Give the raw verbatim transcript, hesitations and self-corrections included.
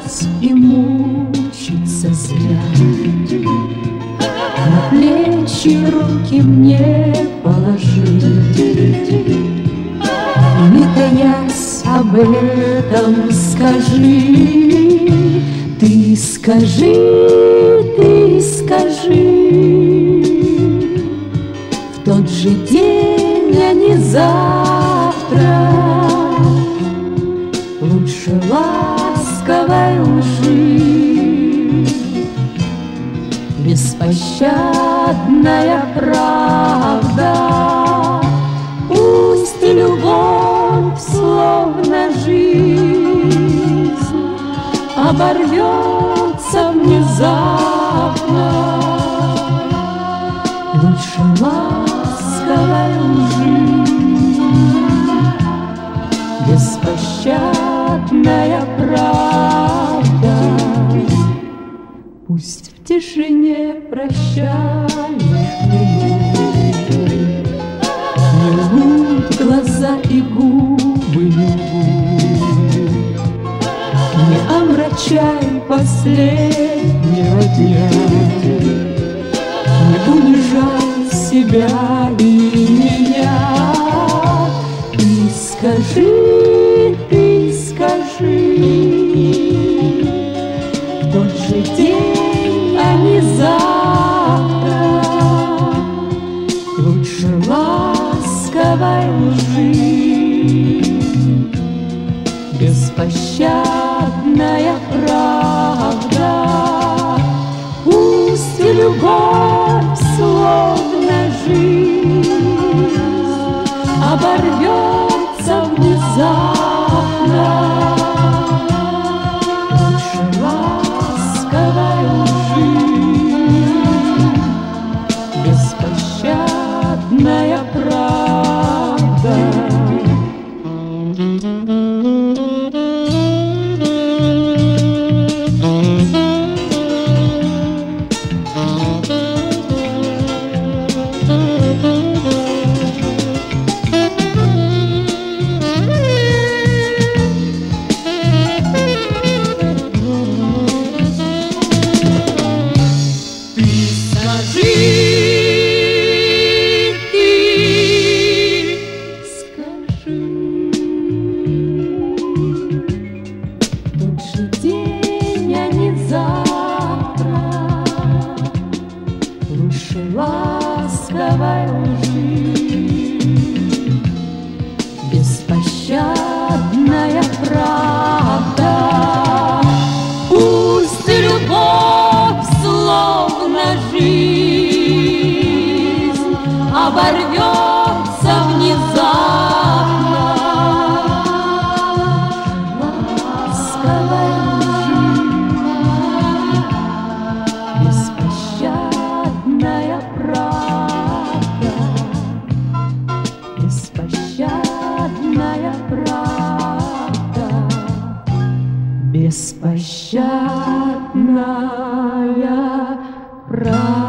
страдать и мучиться зря. На плечи руки мне положи, не таясь об этом скажи. Ты скажи, ты скажи, в тот же день, а не завтра, лучше ласковой лжи. Беспощадная правда, пусть любовь, словно жизнь, оборвется внезапно, лучше ласковой лжи. Беспощадная правда, пусть в тишине прощальных минут не лгут глаза и губы львут. Не омрачай последнего дня, не унижай себя и меня. Ты скажи, ты скажи, в тот же день, а не завтра, лучше ласковой лжи. Беспощадная правда, пусть любовь, словно жизнь, оборвется внезапно, лучше ласковой лжи. Беспощадная правда. Ласковой лжи. Беспощадная правда, пусть любовь, словно жизнь, оборвется внезапно, ласковой лжи. Беспощадная правда, беспощадная правда, беспощадная правда.